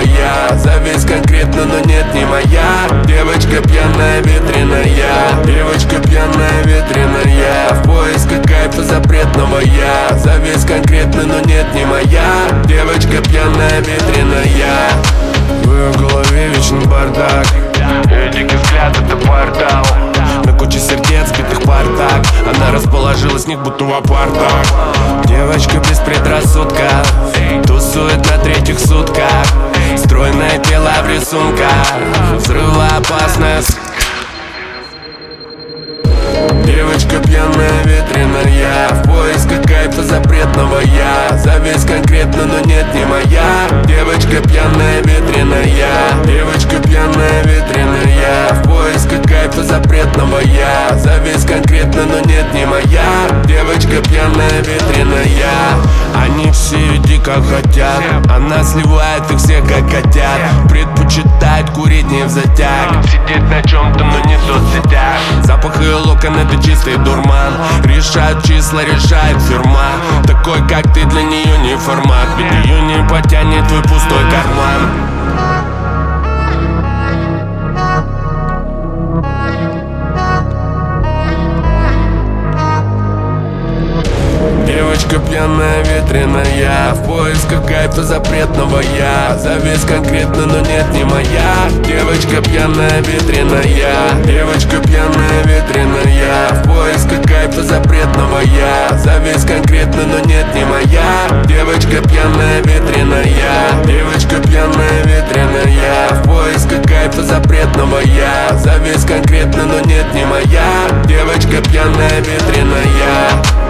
я. Зависть конкретно, но нет, не моя. Девочка пьяная, ветреная. Девочка пьяная, ветреная. В поисках кайфа запретного я. Зависть конкретно, но нет, не моя. Девочка пьяная, ветреная. В ее голове вечный бардак. Ее дикий взгляд — это портал. На куче сердец, битых портак. Она расположилась в них, будто в апартах. Девочка без предрассудков, тусует на третьих сутках. Стройное тело в рисунках, взрывоопасная. Девочка пьяная, ветреная. В поисках кайфа запретного я. Зависть конкретно, но нет, не моя. Девочка пьяная, ветреная. Девочка пьяная, ветреная. В поисках кайфа запретного я. Зависть конкретно, но нет, не моя. Девочка пьяная, ветреная. Они все дико хотят, она сливает их всех как котят. Предпочитает курить не взатяг, сидеть на чем-то, но не в соцсетях. Запах ее локон — это чистый дурман. Решают числа, решает фирма. Такой, как ты, для нее не формат. Ведь ее не потянет твой пустой карман. Девочка пьяная, ветреная. В поисках кайфа запретного я. Зависть конкретно, но нет, не моя. Девочка пьяная, ветреная. Девочка пьяная, ветреная. В поисках кайфа запретного я. Зависть конкретно, но нет, не моя. Девочка пьяная, ветреная. Девочка пьяная, ветреная. В поисках кайфа запретного я. Зависть конкретно, но нет, не моя. Девочка пьяная, ветреная.